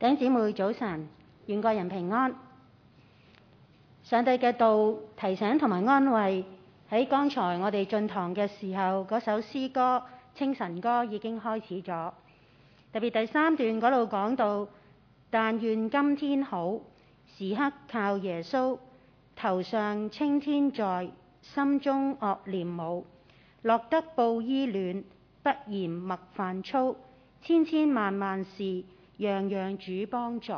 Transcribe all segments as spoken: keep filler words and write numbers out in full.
弟兄姊妹早晨，願各人平安。上帝嘅道提醒同埋安慰，喺剛才我哋進堂嘅時候，嗰首詩歌清晨歌已經開始咗。特別第三段嗰度講到，但願今天好，時刻靠耶穌，頭上青天在，心中惡念冇，落得布衣暖，不嫌麥飯粗，千千萬萬事，樣樣主幫助。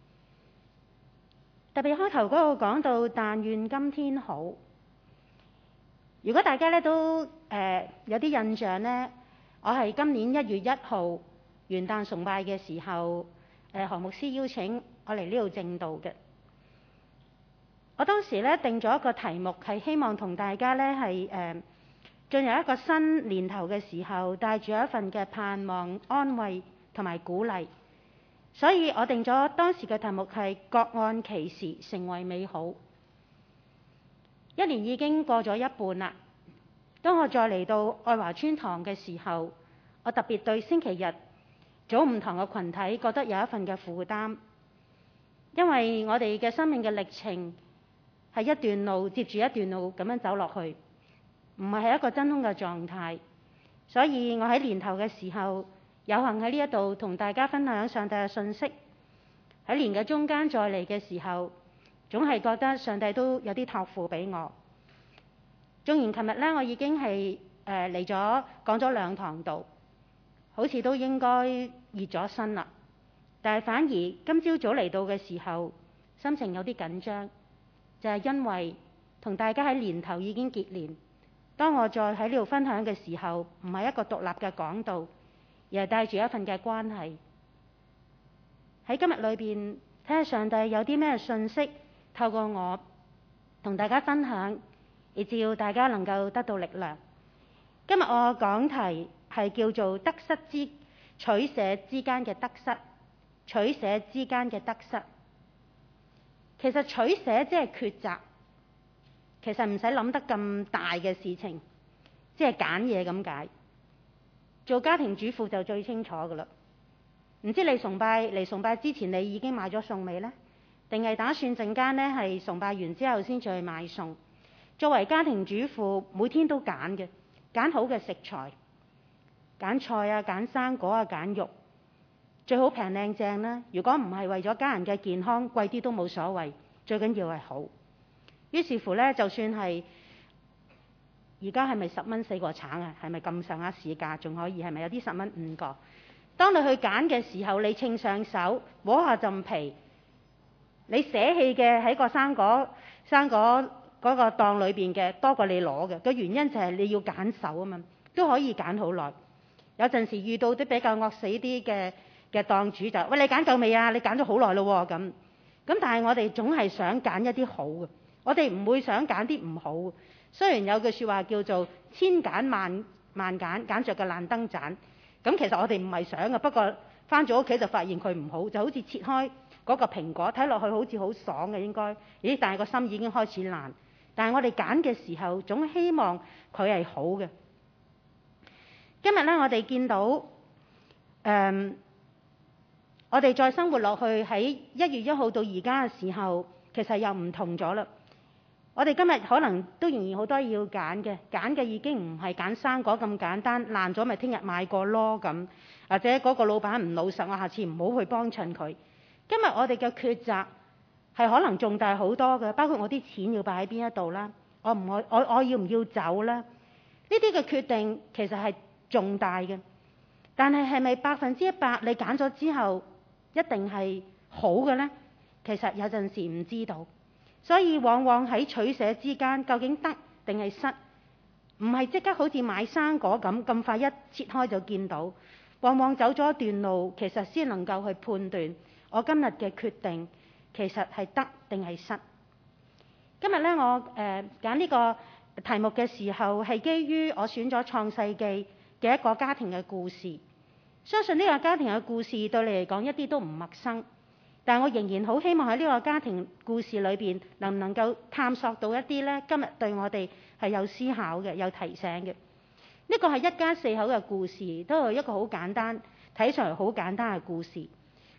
特別開頭嗰度講到，但願今天好。如果大家咧都誒、呃、有啲印象呢，我係今年一月一號元旦崇拜嘅時候，誒何牧師邀請我嚟呢度證道嘅。我當時咧定咗一個題目，係希望同大家咧係誒進入一個新年頭嘅時候，帶住一份嘅盼望、安慰同埋鼓勵。所以我定咗當時嘅題目係各按其時成為美好。一年已經過咗一半啦。當我再嚟到愛華村堂嘅時候，我特別對星期日早午堂嘅群體覺得有一份嘅負擔，因為我哋嘅生命嘅歷程係一段路接住一段路咁樣走落去，唔係係一個真空嘅狀態。所以我喺年頭嘅時候，有幸喺呢一度同大家分享上帝嘅信息。喺年嘅中間再嚟嘅時候，總係覺得上帝都有啲託付俾我。縱然琴日咧，我已經係誒嚟咗講咗兩堂道，好似都應該熱咗身啦。但係反而今朝早嚟到嘅時候，心情有啲緊張，就係因為同大家喺年頭已經結連。當我再喺呢度分享嘅時候，唔係一個獨立嘅講道，而係帶住一份嘅關係。喺今日裏邊睇下上帝有啲咩信息透過我同大家分享，以至要大家能夠得到力量。今日我講題係叫做得失之取捨之間嘅得失，取捨之間嘅得失。其實取捨即係抉擇，其實唔使諗得咁大嘅事情，即係揀嘢咁解。做家庭主婦就最清楚噶啦。唔知你崇拜嚟崇拜之前，你已經買咗餸未呢？定係打算陣間呢係崇拜完之後先至去買餸？作為家庭主婦，每天都揀嘅，揀好嘅食材，揀菜啊，揀生果啊，揀肉，最好平靚正啦。如果唔係為咗家人嘅健康，貴啲都冇所謂，最緊要係好。於是乎呢，就算係而家係咪十蚊四個橙啊？係咪咁上下市價？仲可以係咪有啲十蚊五個？當你去揀嘅時候，你稱上手摸下浸皮，你捨棄嘅喺個生果生果嗰個檔裏邊嘅多過你攞嘅，個原因就係你要揀手啊嘛，都可以揀好耐。有陣時遇到啲比較惡死啲嘅嘅檔主就，喂，你揀夠未啊？你揀咗好耐咯咁。咁但係我哋總係想揀一啲好嘅，我哋唔會想揀啲唔好嘅。雖然有句説話叫做千揀萬萬揀，揀着個爛燈盞。咁其實我哋唔係想嘅，不過返咗屋企就發現佢唔好，就好似切開嗰個蘋果，睇落去好似好爽嘅應該，咦？但係個心已經開始爛。但係我哋揀嘅時候，總希望佢係好嘅。今日呢，我哋見到誒、嗯，我哋再生活落去喺一月一號到而家嘅時候，其實又唔同咗啦。我哋今日可能都仍然好多要揀嘅，揀嘅已經唔係揀生果咁簡單，爛咗咪聽日買過咯咁，或者嗰個老闆唔老實，我下次唔好去幫襯佢。今日我哋嘅抉擇係可能重大好多嘅，包括我啲錢要擺喺邊一度啦，我唔我我我要唔要走啦？呢啲嘅決定其實係重大嘅，但係係咪百分之一百你揀咗之後一定係好嘅呢？其實有陣時唔知道。所以往往喺取捨之間，究竟得定係失，唔係即刻好似買生果咁咁快一切開就見到。往往走咗一段路，其實先能夠去判斷我今日嘅決定其實係得定係失。今日呢，我誒揀呢個題目嘅時候，係基於我選咗創世記嘅一個家庭嘅故事。相信呢個家庭嘅故事對你嚟講一啲都唔陌生。但我仍然好希望喺呢個家庭故事裏邊，能唔能夠探索到一啲呢？今日對我哋係有思考嘅、有提醒嘅。呢個係一家四口嘅故事，都係一個好簡單，睇上嚟好簡單嘅故事。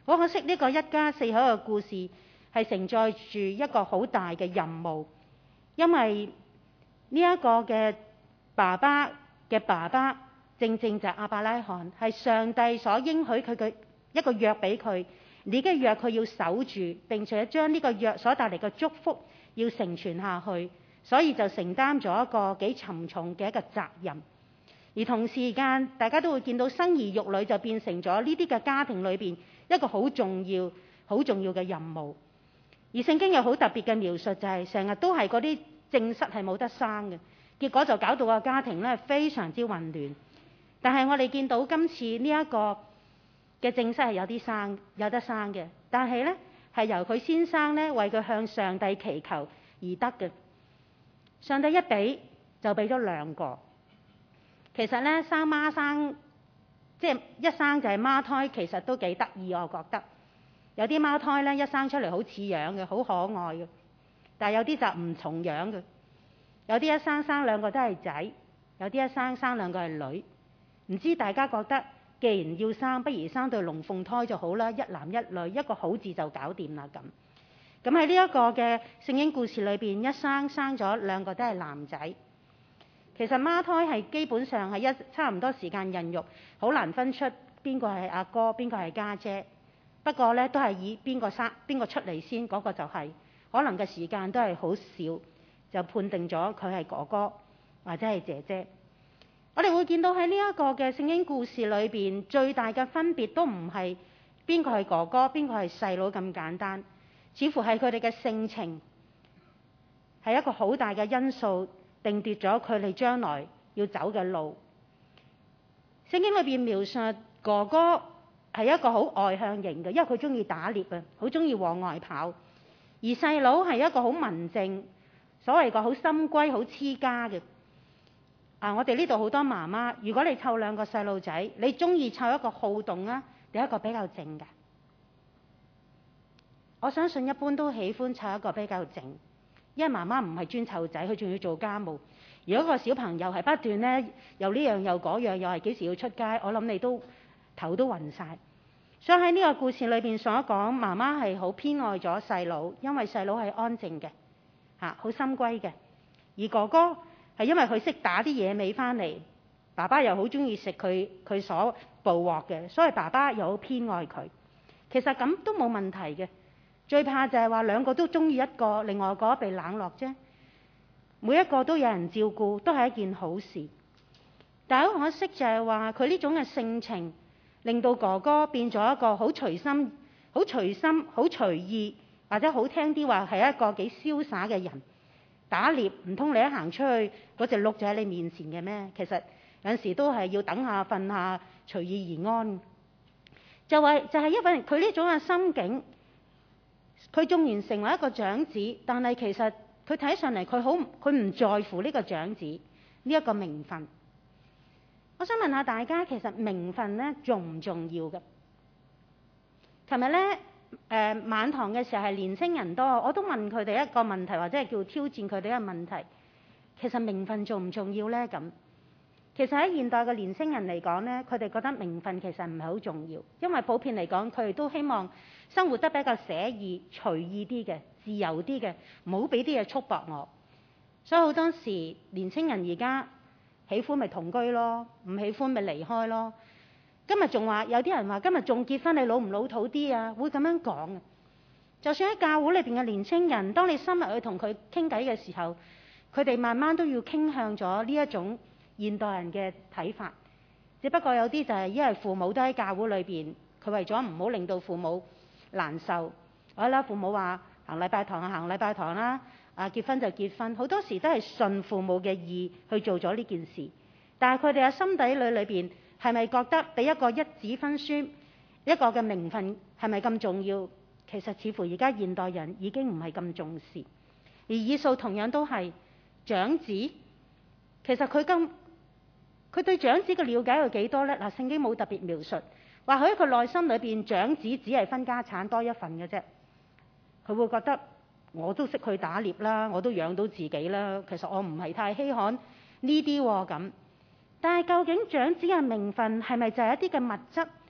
好可惜呢個一家四口嘅故事係承載住一個好大嘅任務，因為呢一個嘅爸爸嘅爸爸正正就係亞伯拉罕，係上帝所應許佢嘅一個約俾佢，呢個約佢要守住，並且將呢個約所帶嚟嘅祝福要承傳下去，所以就承擔咗一個幾沉重嘅一個責任。而同時間大家都會見到生兒育女就變成咗呢啲嘅家庭裏邊一個好重要好重要嘅任務。而聖經有好特別嘅描述，就係成日都係嗰啲正室係冇得生嘅，結果就搞到個家庭咧非常之混亂。但係我哋見到今次呢一個嘅正室係有啲生有得生嘅，但係咧係由佢先生咧為佢向上帝祈求而得嘅。上帝一俾就俾咗兩個。其實咧生孖生即係一生就係孖胎，其實都幾得意，我覺得有啲孖胎咧一生出嚟好似樣嘅，好可愛嘅，但係有啲就唔同樣嘅。有啲一生生兩個都係仔，有啲一生生兩個係女。唔知大家覺得既然要生，不如生對龍鳳胎就好啦，一男一女，一個好字就搞掂啦咁。咁喺呢一個嘅聖經故事裏邊，一生生咗兩個都係男仔。其實孖胎係基本上係一差唔多時間孕育，好難分出邊個係阿哥，邊個係家姐。不過咧都係以邊個生邊個出嚟先，嗰個就係可能嘅時間都係好少，就判定咗佢係哥哥或者係姐姐。我哋會見到喺呢一個嘅聖經故事裏邊，最大嘅分別都唔係邊個係哥哥，邊個係細佬咁簡單，似乎係佢哋嘅性情係一個好大嘅因素，定奪咗佢哋將來要走嘅路。聖經裏邊描述哥哥係一個好外向型嘅，因為佢中意打獵啊，好中意往外跑；而細佬係一個好文靜，所謂個好深閨、好黐家嘅。啊！我哋呢度好多媽媽，如果你湊兩個細路仔，你中意湊一個好動啊，定一個比較靜㗎？我相信一般都喜歡湊一個比較靜，因為媽媽唔係專湊仔，佢仲要做家務。如果個小朋友係不斷咧，又呢樣又嗰樣，又係幾時要出街，我諗你都頭都暈晒。所以喺呢個故事裏邊所講，媽媽係好偏愛咗細佬，因為細佬係安靜嘅，嚇好深閨嘅，而哥哥係因為佢識打啲野味翻嚟，爸爸又好中意食佢佢所捕獲嘅，所以爸爸又好偏愛佢。其實咁都冇問題嘅，最怕就係話兩個都中意一個，另外一個被冷落啫。每一個都有人照顧，都係一件好事。但係好可惜就係話佢呢種嘅性情，令到哥哥變咗一個好隨心、好隨心、好隨意，或者好聽啲話係一個幾瀟灑嘅人。打獵唔通你一行出去嗰隻鹿就喺你面前嘅咩？其實有陣時都係要等下瞓下隨意而安。就係就係因為佢呢種嘅心境，佢縱然成為一個長子，但係其實佢睇上嚟佢好佢唔在乎呢個長子呢一個名分。我想問下大家，其實名分咧重唔重要嘅？琴日咧。誒、呃、晚堂嘅時候係年青人多，我都問佢哋一個問題，或者係叫挑戰佢哋一個問題。其實名分重唔重要呢？咁其實喺現代嘅年青人嚟講呢，佢哋覺得名分其實唔係好重要，因為普遍嚟講，佢哋都希望生活得比較寫意、隨意啲嘅、自由啲嘅，唔好俾啲嘢束縛我。所以好多時年青人而家喜歡咪同居咯，唔喜歡咪離開咯。今日仲話有啲人話今日仲結婚，你老唔老土啲啊？會咁樣講嘅。就算喺教會裏邊嘅年青人，當你深入去同佢傾偈嘅時候，佢哋慢慢都要傾向咗呢一種現代人嘅睇法。只不過有啲就係因為父母都喺教會裏邊，佢為咗唔好令到父母難受，好啦，父母話行禮拜堂啊，行禮拜堂啦，啊結婚就結婚，好多時都係順父母嘅意去做咗呢件事。但係佢哋喺心底裏裏邊，係咪覺得俾一個一紙婚書一個嘅名分係咪咁重要？其實似乎而家現代人已經唔係咁重視。而以掃同樣都係長子，其實佢咁佢對長子嘅了解有幾多呢？嗱，聖經冇特別描述，或許佢內心裏邊長子只係分家產多一份嘅啫。佢會覺得我都識去打獵啦，我都養到自己啦，其實我唔係太稀罕呢啲喎咁。但係究竟長子嘅名分係咪就係一啲嘅物質，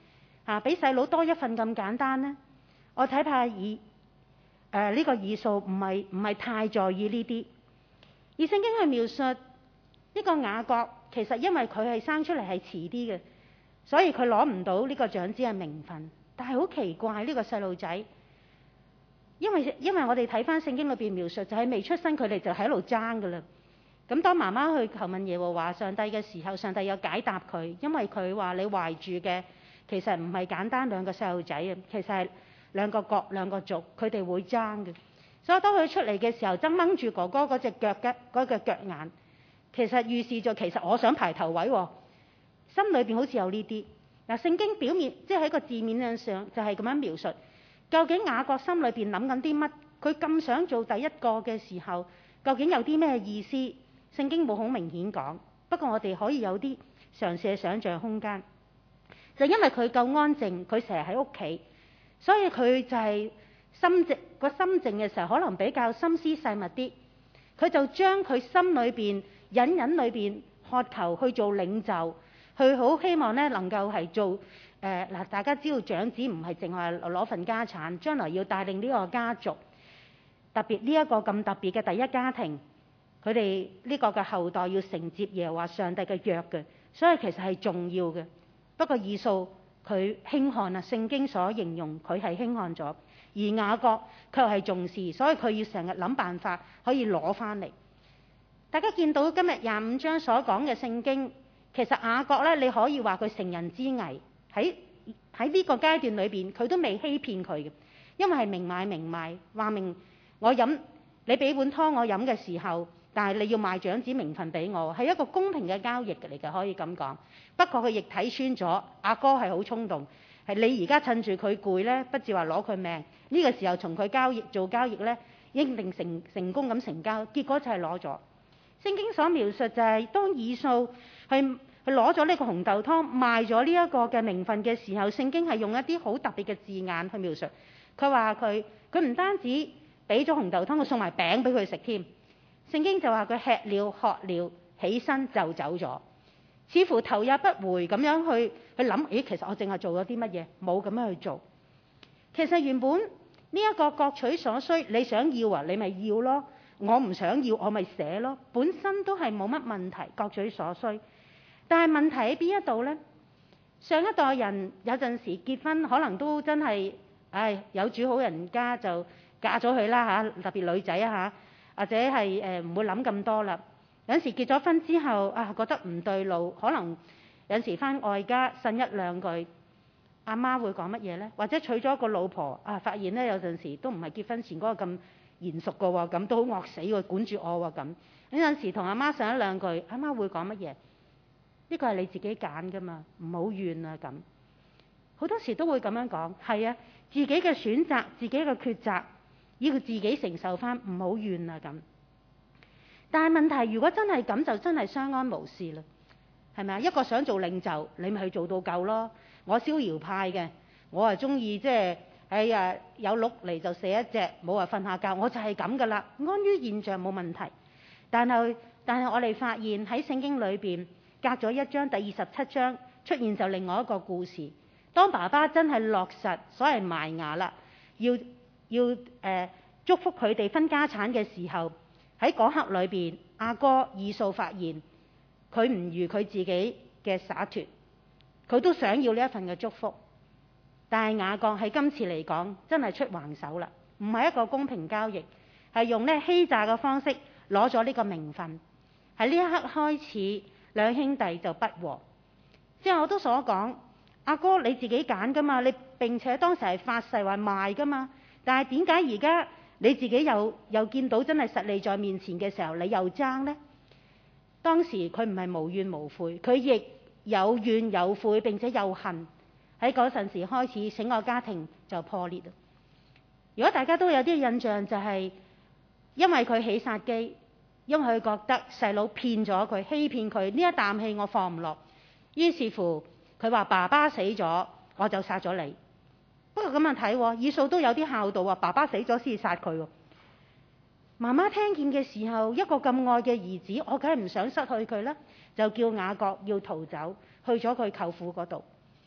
嚇比細佬多一份咁簡單呢？我睇怕以誒呢個以掃唔係唔係太在意呢啲。而聖經去描述呢個雅各，其實因為佢係生出嚟係遲啲嘅，所以佢攞唔到呢個長子嘅名分。但係好奇怪呢個細路仔，因為因為我哋睇翻聖經裏邊描述，就係未出生佢哋就喺度爭噶啦。咁當媽媽去求問耶和華上帝嘅時候，上帝有解答佢，因為佢話你懷住嘅其實唔係簡單兩個細路仔啊，其實係兩個國兩個族，佢哋會爭嘅。所以當佢出嚟嘅時候，爭掹住哥哥嗰隻腳嘅嗰個腳眼，其實預示咗其實我想排頭位喎，心裏邊好似有呢啲。嗱，聖經表面即係喺個字面上就係咁樣描述，究竟雅各心裏邊諗緊啲乜？佢咁想做第一個嘅時候，究竟有啲咩意思？聖經冇好明顯講，不過我哋可以有啲嘗試嘅想像空間。就因為佢夠安靜，佢成日喺屋企，所以佢就係心靜個心靜嘅時候，可能比較心思細密啲。佢就將佢心裏邊隱隱裏邊渴求去做領袖，佢好希望咧能夠係做誒嗱、呃。大家知道長子唔係淨係攞份家產，將來要帶領呢個家族，特別呢一個咁特別嘅第一家庭，佢哋呢個嘅後代要承接耶和華上帝嘅約嘅，所以其實係重要嘅。不過以掃佢輕看啊，聖經所形容佢係輕看咗，而雅各卻係重視，所以佢要成日諗辦法可以攞翻嚟。大家見到今日廿五章所講嘅聖經，其實雅各咧，你可以話佢成人之危，喺喺呢個階段裏邊，佢都未欺騙佢嘅，因為係明買明賣，話明我飲你俾碗湯我飲嘅時候，但係你要賣長子名分俾我，係一個公平嘅交易嚟嘅，可以咁講。不過佢亦睇穿咗阿哥係好衝動，係你而家趁住佢攰咧，不至話攞佢命。呢個時候從佢交易做交易咧，一定成成功咁成交，結果就係攞咗。聖經所描述就係當以掃去去攞咗呢個紅豆湯賣咗呢一個嘅名分嘅時候，聖經係用一啲好特別嘅字眼去描述。佢話佢佢唔單止俾咗紅豆湯，佢送埋餅俾佢食添。聖經就話佢吃了喝了，起身就走咗，似乎頭也不回咁樣去去諗，咦，其實我淨係做咗啲乜嘢？冇咁樣去做。其實原本呢一個各取所需，你想要啊，你咪要咯。我唔想要，我咪寫咯。本身都係冇乜問題，各取所需。但係問題喺邊一度呢？上一代人有陣時結婚，可能都真係，唉，有主好人家就嫁咗佢啦嚇，特別女仔啊嚇，或者係誒唔會諗咁多啦。有陣時結咗婚之後啊，覺得唔對路，可能有陣時返外家呻一兩句，阿媽會講乜嘢呢？或者娶咗一個老婆啊，發現咧有陣時都唔係結婚前嗰個咁賢淑嘅喎，咁都好惡死喎，管住我喎咁。有陣時同阿媽呻一兩句，阿媽會講乜嘢？呢個係你自己揀㗎嘛，唔好怨啊咁。好多時都會咁樣講，係啊，自己嘅選擇，自己嘅抉擇，要自己承受返，唔好怨啊咁。但係問題，如果真係咁，就真係相安無事啦，係咪啊？一個想做領袖，你咪去做到夠咯。我逍遙派嘅，我係中意即係哎呀有鹿嚟就射一隻，冇話瞓下覺，我就係咁噶啦，安於現狀冇問題。但係但係我哋發現喺聖經裏邊隔咗一章，第二十七章出現就另外一個故事。當爸爸真係落實所謂埋牙啦，要要誒、呃、祝福佢哋分家產嘅時候，喺嗰刻裏邊，阿哥以掃發現佢唔如佢自己嘅灑脱，佢都想要呢一份嘅祝福。但係雅各喺今次嚟講，真係出橫手啦，唔係一個公平交易，係用呢欺詐嘅方式攞咗呢個名分。喺呢一刻開始，兩兄弟就不和。即係我都所講，阿哥你自己揀噶嘛，你並且當時係發誓話賣噶嘛，但係點解而家你自己又又見到真係實利在面前嘅時候，你又爭呢？當時佢唔係無怨無悔，佢亦有怨有悔，並且有恨。喺嗰陣時開始，整個家庭就破裂啦。如果大家都有啲印象，就係因為佢起殺機，因為佢覺得細佬騙咗佢，欺騙佢，呢一啖氣我放唔落，於是乎佢話爸爸死咗，我就殺咗你。不過咁樣睇，以掃都有啲孝道，話爸爸死咗先殺佢。媽媽聽見嘅時候，一個咁愛嘅兒子，我梗係唔想失去佢啦，就叫雅各要逃走，去咗佢舅父嗰度。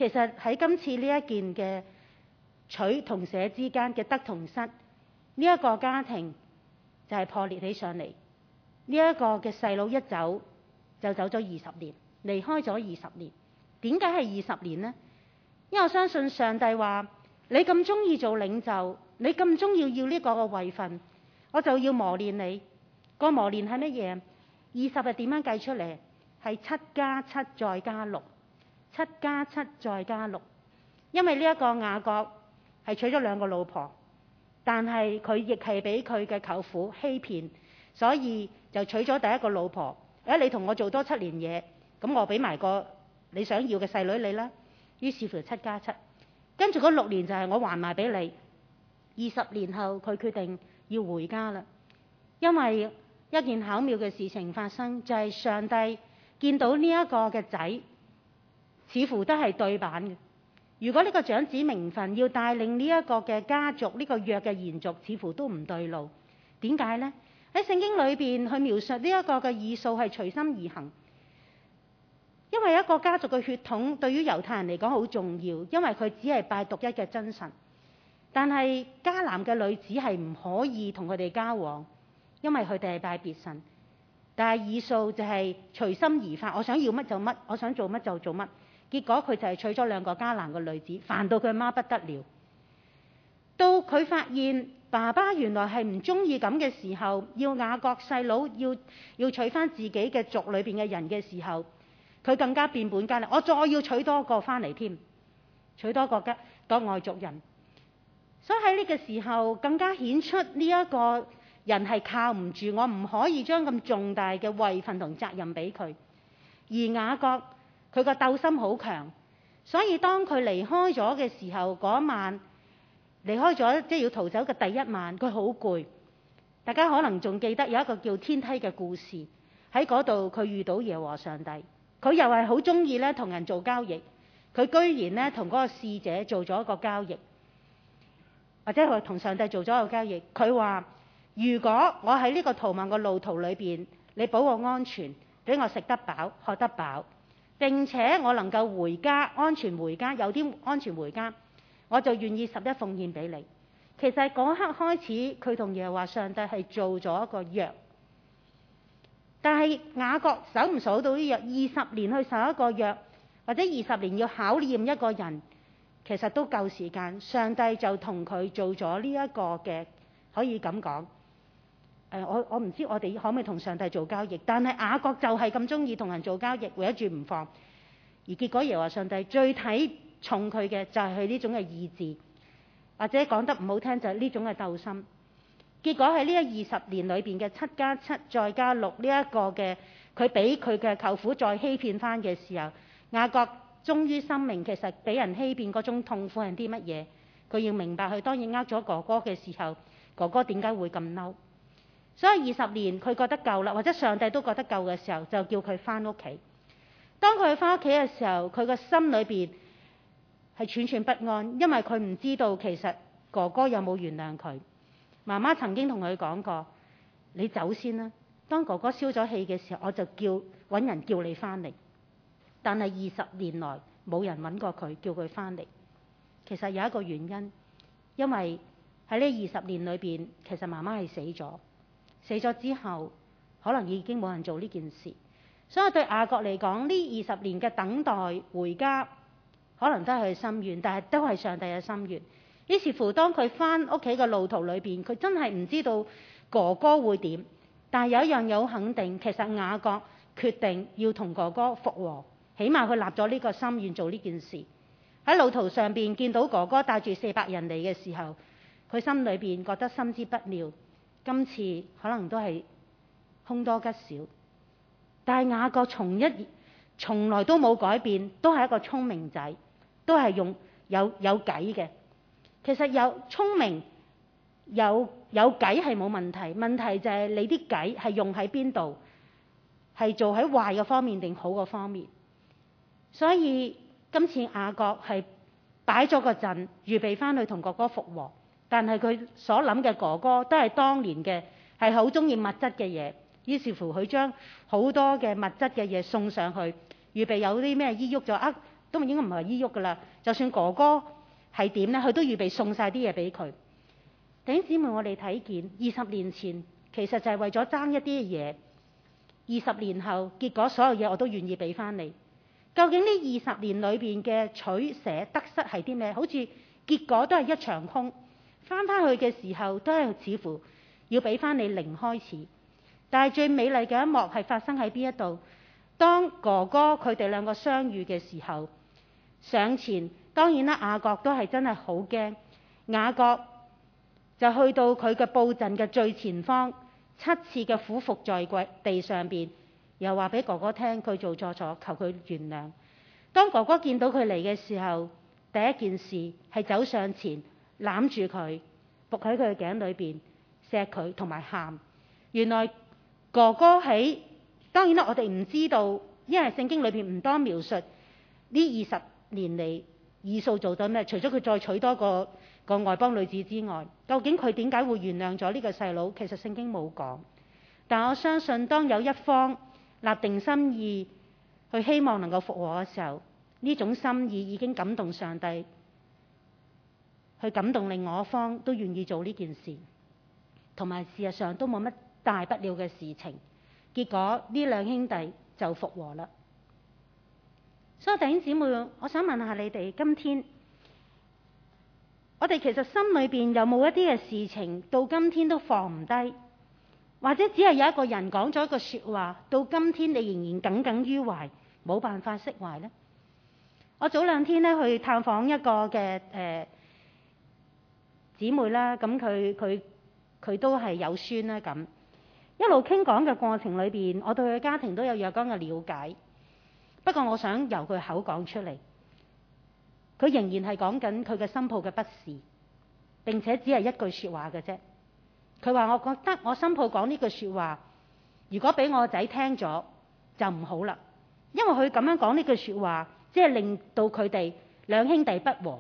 其實喺今次呢一件嘅取同捨之間嘅得同失，呢、這、一個家庭就係破裂起上嚟。呢、這、一個嘅細佬一走就走咗二十年，離開咗二十年。點解係二十年呢？因為我相信上帝話：你咁中意做領袖，你咁中意要呢個嘅位份，我就要磨練你。個磨練係乜嘢？二十係點樣計出嚟？係七加七再加六，七加七再加六。因為呢一個雅各係娶咗兩個老婆，但係佢亦係俾佢嘅舅父欺騙，所以就娶咗第一個老婆。誒，你同我做多七年嘢，咁我俾埋個你想要嘅細女你啦。於是乎七加七，跟住嗰六年就係我還埋俾你。二十年後佢決定要回家啦，因為一件巧妙嘅事情發生，就係上帝見到呢一個嘅仔似乎都係對版嘅。如果呢個長子名分要帶領呢一個嘅家族呢個約嘅延續，似乎都唔對路。點解呢？喺聖經裏邊去描述呢一個嘅以掃係隨心而行，因為一個家族嘅血統對於猶太人嚟講好重要，因為佢只係拜獨一嘅真神。但係迦南嘅女子係唔可以同佢哋交往，因為佢哋係拜別神。但係以掃就係隨心而發，我想要乜就乜，我想做乜就做乜。結果佢就係娶咗兩個迦南嘅女子，煩到佢媽不得了。到佢發現爸爸原來係唔中意咁嘅時候，要雅各細佬要要娶翻自己嘅族裏邊嘅人嘅時候，佢更加變本加厲，我再要娶多個翻嚟添，娶多個嘅個外族人。所以喺呢個時候更加顯出呢一個人係靠唔住，我唔可以將咁重大嘅位份同責任俾佢。而雅各佢個鬥心好強，所以當佢離開咗嘅時候，嗰晚離開咗即係要逃走嘅第一晚，佢好攰。大家可能仲記得有一個叫天梯嘅故事，喺嗰度佢遇到耶和華上帝，佢又係好中意咧同人做交易，佢居然咧同嗰個使者做咗一個交易。或者佢同上帝做咗一個交易，佢話：如果我喺呢個逃亡嘅路途裏邊，你保我安全，俾我食得飽、喝得飽，並且我能夠回家安全回家，有啲安全回家，我就願意十一奉獻俾你。其實嗰刻開始，佢同耶和華上帝係做咗一個約。但係雅各守唔守到呢約？二十年去守一個約，或者二十年要考驗一個人。其實都夠時間，上帝就同佢做咗呢一個嘅，可以咁講。誒、呃，我我唔知我哋可唔可以同上帝做交易，但係雅各就係咁中意同人做交易，圍住唔放。而結果耶和華上帝最睇重佢嘅就係佢呢種嘅意志，或者講得唔好聽就係呢種嘅鬥心。結果喺呢一二十年裏邊嘅七加七再加六呢一個嘅，佢俾佢嘅舅父再欺騙翻嘅時候，雅各終於深明其實俾人欺騙嗰種痛苦係啲乜嘢。佢要明白佢當然呃咗哥哥嘅時候，哥哥點解會咁嬲。所以二十年佢覺得夠啦，或者上帝都覺得夠嘅時候，就叫佢翻屋企。當佢翻屋企嘅時候，佢個心裏邊係寸寸不安，因為佢唔知道其實哥哥有冇原諒佢。媽媽曾經同佢講過：你走先啦，當哥哥消咗氣嘅時候，我就叫揾人叫你翻嚟。但係二十年來冇人揾過佢，叫佢翻嚟。其實有一個原因，因為喺呢二十年裏邊，其實媽媽係死咗。死咗之後，可能已經冇人做呢件事。所以對雅各嚟講，呢二十年嘅等待回家，可能都係佢心願，但係都係上帝嘅心願。於是乎，當佢翻屋企嘅路途裏邊，佢真係唔知道哥哥會點。但係有一樣嘢好肯定，其實雅各決定要同哥哥復和。起碼佢立咗呢個心願做呢件事。喺路途上邊見到哥哥帶住四百人嚟嘅時候，佢心裏邊覺得心知不妙，今次可能都係凶多吉少。但係雅各從一從來都冇改變，都係一個聰明仔，都係用有有計嘅。其實有聰明有有計係冇問題，問題就係你啲計係用喺邊度，係做喺壞嘅方面定好嘅方面。所以今次雅各係擺咗個陣，預備翻去同哥哥復和。但係佢所諗嘅哥哥都係當年嘅，係好中意物質嘅嘢。於是乎佢將好多嘅物質嘅嘢送上去，預備有啲咩依喐咗啊， 都應該唔係依喐噶啦。就算哥哥係點咧，佢都預備送晒啲嘢俾佢。弟兄姊妹，我哋睇見二十年前其實就係為咗爭一啲嘢，二十年後結果所有嘢我都願意俾翻你。究竟呢二十年裏邊嘅取捨得失係啲咩？好似結果都係一場空，翻返去嘅時候都係似乎要俾翻你零開始。但係最美麗嘅一幕係發生喺邊一度？當哥哥佢哋兩個相遇嘅時候，上前，當然啦，雅各都係真係好驚。雅各就去到佢嘅布陣嘅最前方，七次嘅俯伏在地上邊，又話俾哥哥聽佢做錯咗，求佢原諒。當哥哥見到佢嚟嘅時候，第一件事係走上前攬住佢，伏喺佢嘅頸裏邊錫佢同埋喊。原來哥哥喺，當然啦，我哋唔知道，因為聖經裏邊唔多描述呢二十年嚟以掃做到咩，除咗佢再娶多個個外邦女子之外，究竟佢點解會原諒咗呢個細佬？其實聖經冇講。但我相信當有一方立定心意去希望能夠復和嘅時候，呢種心意已經感動上帝，去感動另外一方都願意做呢件事，同埋事實上都冇乜大不了嘅事情。結果呢兩兄弟就復和啦。所以弟兄姊妹，我想問下你哋，今天我哋其實心裏邊有冇一啲嘅事情到今天都放唔低，或者只係有一個人講咗一個說話，到今天你仍然耿耿於懷，冇辦法釋懷呢？我早兩天咧去探訪一個嘅誒姊妹啦，咁佢佢佢都係有孫啦，咁一路傾講嘅過程裏邊，我對佢家庭都有若干嘅了解。不過我想由佢口講出嚟，佢仍然係講緊佢嘅新抱嘅不是，並且只係一句說話嘅啫。佢話：我覺得我新抱講呢句說話，如果俾我個仔聽咗就唔好啦，因為佢咁樣講呢句說話，即係令到佢哋兩兄弟不和。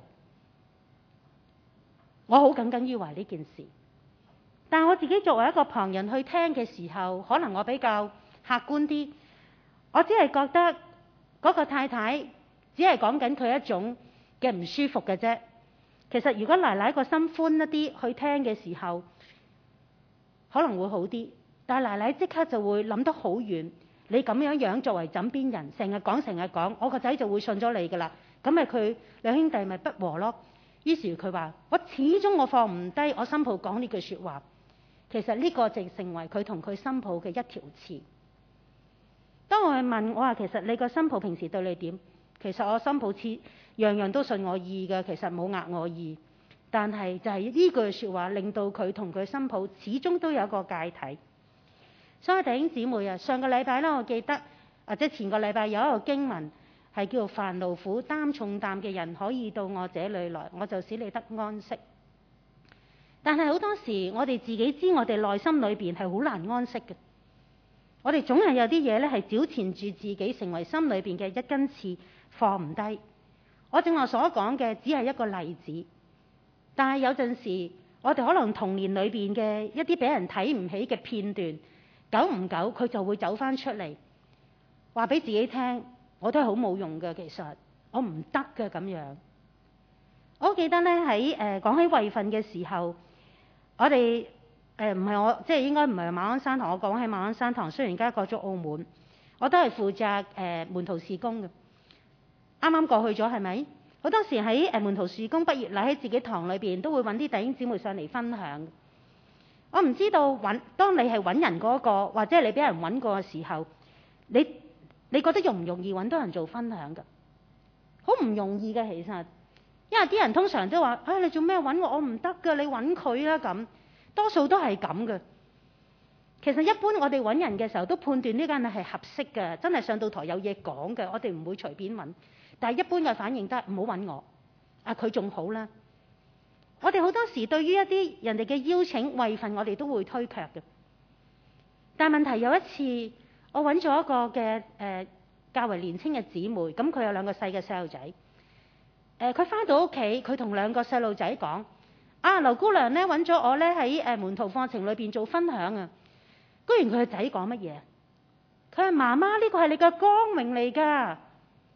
我好耿耿於懷呢件事，但我自己作為一個旁人去聽嘅時候，可能我比較客觀啲，我只係覺得嗰個太太只係講緊佢一種嘅唔舒服嘅啫。其實如果奶奶個心寬一啲去聽嘅時候，可能會好啲。但係奶奶即刻就會諗得好遠，你咁樣樣作為枕邊人，成日講成日講，我個仔就會信咗你噶啦，咁咪佢兩兄弟咪不和咯。於是佢話：我始終我放唔低我新抱講呢句說話。其實呢個就成為佢同佢新抱嘅一條刺。當我去問我話：其實你個新抱平時對你點？其實我新抱似樣樣都順我意嘅，其實冇呃我意。但係就係呢句說話令到佢同佢新抱始終都有一個芥蒂。所以弟兄姊妹啊，上個禮拜咧，我記得或者前個禮拜有一個經文係叫做凡勞苦擔重擔嘅人可以到我這裏來，我就使你得安息。但係好多時我哋自己知我哋內心裏邊係好難安息嘅，我哋總係有啲嘢咧係糾纏住自己，成為心裏邊嘅一根刺，放唔低。我正話所講嘅只係一個例子，但係有陣時我哋可能童年裏邊嘅一啲俾人睇唔起嘅片段，久唔久佢就會走翻出嚟，話俾自己聽，我都係好冇用嘅，其實我唔得嘅咁樣。我記得咧喺誒講起位份嘅時候，我哋誒唔係我即係應該唔係馬鞍山堂，我講喺馬鞍山堂，雖然而家過咗澳門，我都係負責誒、呃、門徒事工嘅。啱啱過去咗係咪？好多時喺誒門徒事工畢業禮喺自己堂裏邊都會揾啲弟兄姊妹上嚟分享。我唔知道揾當你係揾人嗰個，或者係你俾人揾過嘅時候，你你覺得容唔容易揾到人做分享㗎？好唔容易嘅其實。因為啲人通常都話：唉、哎，你做咩揾我？我唔得㗎，你揾佢啦咁。多數都係咁嘅。其實一般我哋揾人嘅時候都判斷呢間係合適嘅，真係上到台有嘢講嘅，我哋唔會隨便揾。但係一般嘅反應都係唔好揾我，啊佢仲好啦。我哋好多時對於一啲人哋嘅邀請位份，我哋都會推卻嘅。但係問題有一次，我揾咗一個嘅誒、呃、較為年輕嘅姊妹，咁佢有兩個細嘅細路仔。誒佢翻到屋企，佢同兩個細路仔講：啊，劉姑娘咧揾咗我咧喺誒門徒課程裏邊做分享啊！居然佢個仔講乜嘢？佢話媽媽，呢個係你嘅光榮嚟㗎。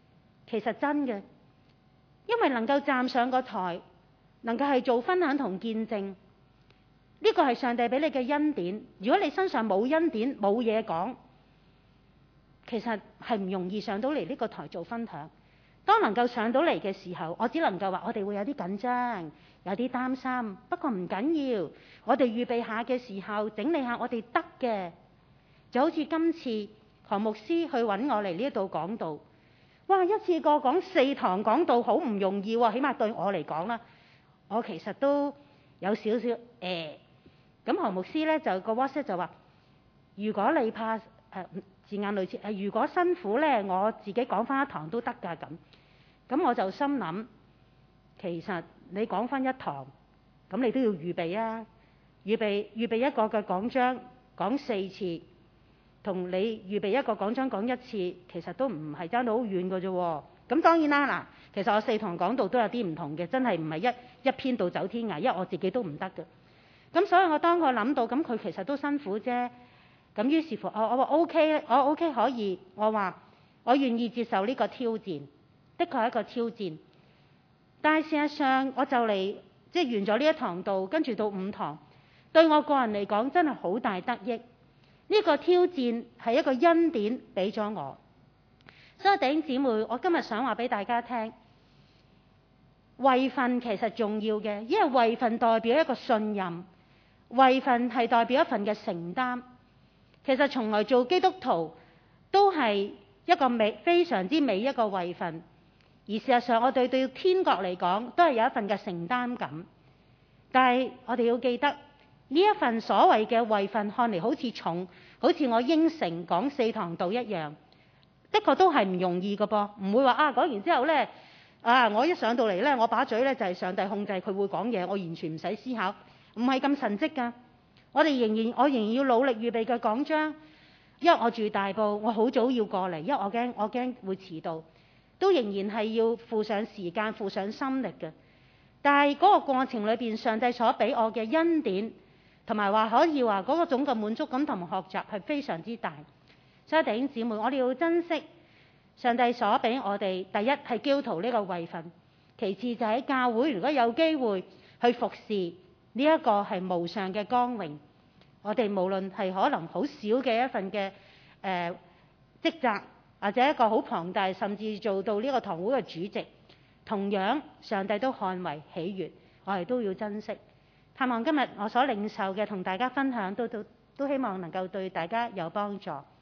其實真嘅，因為能夠站上個台，能夠係做分享同見證，呢個係上帝俾你嘅恩典。如果你身上冇恩典，冇嘢講，其實係唔容易上到嚟呢個台做分享。當能夠上到嚟嘅時候，我只能夠話我哋會有啲緊張，有啲擔心，不過唔緊要。我哋預備下嘅時候，整理下我哋得嘅，就好似今次何牧師去揾我嚟呢度講道，哇！一次過講四堂講道好唔容易喎，起碼對我嚟講啦，我其實都有少少誒。咁何牧師呢，就個 WhatsApp 就話：如果你怕誒、呃、字眼類似誒、呃，如果辛苦呢，我自己講翻一堂都得㗎咁。咁我就心諗，其實你講翻一堂，咁你都要預備啊，預備預備一個嘅講章講四次，同你預備一個講章講一次，其實都唔係爭到好遠㗎啫喎。咁當然啦，嗱，其實我四堂講道都有啲唔同嘅，真係唔係一一篇道走天涯，因為我自己都唔得嘅。咁所以我當我諗到，咁佢其實都辛苦啫。咁於是乎，我我話 OK，我 OK 可以，我話我願意接受呢個挑戰。的確係一個挑戰，但係事實上我就嚟即係完咗呢一堂道，跟住到五堂，對我個人嚟講真係好大得益。呢個挑戰係一個恩典俾咗我，所以弟兄姊妹，我今日想話俾大家聽，位份其實重要嘅，因為位份代表一個信任，位份係代表一份嘅承擔。其實從來做基督徒都係一個美非常之美一個位份。而事實上，我哋對天國嚟講，都係有一份嘅承擔感。但係我哋要記得，呢一份所謂嘅位份，看嚟好似重，好似我應承講四堂道一樣，的確都係唔容易嘅噃。唔會話啊講完之後呢，啊我一上到嚟呢，我把嘴呢就係上帝控制，佢會講嘢，我完全唔使思考，唔係咁神蹟㗎。我哋仍然，我仍然要努力預備嘅講章，因為我住大埔，我好早要過嚟，因為我驚我驚會遲到。都仍然係要付上時間、付上心力嘅，但係嗰個過程裏邊，上帝所俾我嘅恩典，同埋話可以話嗰個種嘅滿足感同埋學習係非常之大。所以弟兄姊妹，我哋要珍惜上帝所俾我哋，第一係基督徒呢個位份，其次就喺教會，如果有機會去服侍呢一個係無上嘅光榮。我哋無論係可能好少嘅一份嘅誒、呃、職責。或者一個好龐大，甚至做到呢個堂會嘅主席，同樣上帝都看為喜悅，我哋都要珍惜。盼望今日我所領受嘅同大家分享，都都都希望能夠對大家有幫助。